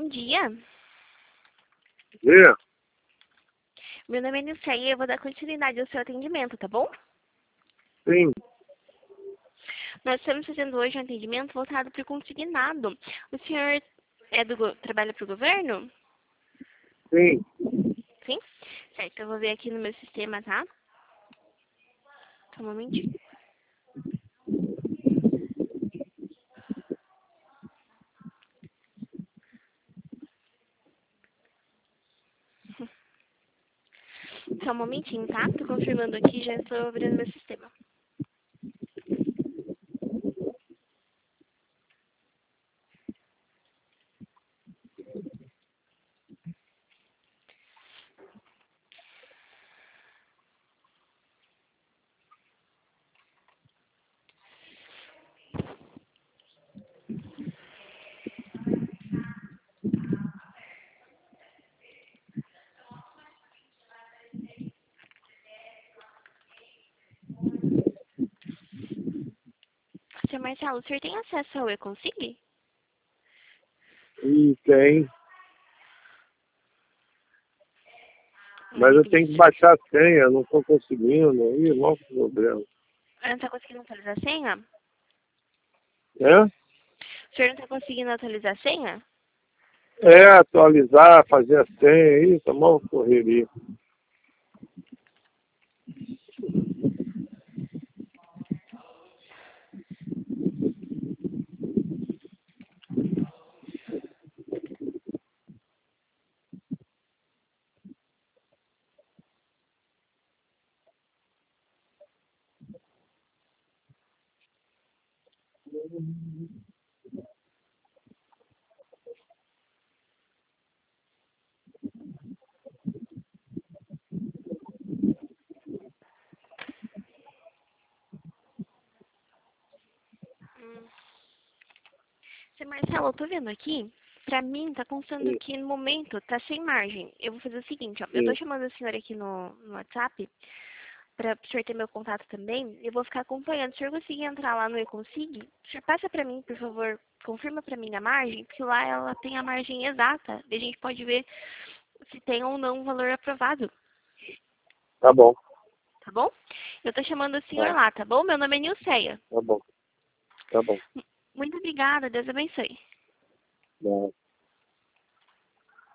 bom dia. Dia? Meu nome é Nilceia e eu vou dar continuidade ao seu atendimento, tá bom? Sim, Nós estamos fazendo hoje um atendimento voltado para o consignado. O senhor trabalha para o governo? sim. Sim? Certo, eu vou ver aqui no meu sistema, tá? Só um momentinho. Só um momentinho, tá? Tô confirmando aqui, já estou abrindo meu sistema. Seu Marcelo, o senhor tem acesso ao E-Consig? E tem. Mas eu tenho que Isso. baixar a senha, não estou conseguindo. Ih, maior problema. Não está conseguindo atualizar a senha? É? O senhor não está conseguindo atualizar a senha? É, atualizar, fazer a senha, isso, é uma correria. Seu Marcelo, eu tô vendo aqui, pra mim tá constando Sim, que no momento tá sem margem. Eu vou fazer o seguinte, ó, eu tô sim. chamando a senhora aqui no WhatsApp, pra o senhor ter meu contato também, eu vou ficar acompanhando. Se o senhor conseguir entrar lá no E-Consig, o senhor passa pra mim, por favor, confirma pra mim a margem, porque lá ela tem a margem exata, e a gente pode ver se tem ou não um valor aprovado, Tá bom, tá bom? Eu tô chamando o senhor tá, lá, tá bom? Meu nome é Nilceia. tá bom, tá bom. Muito obrigada, Deus abençoe. Tá.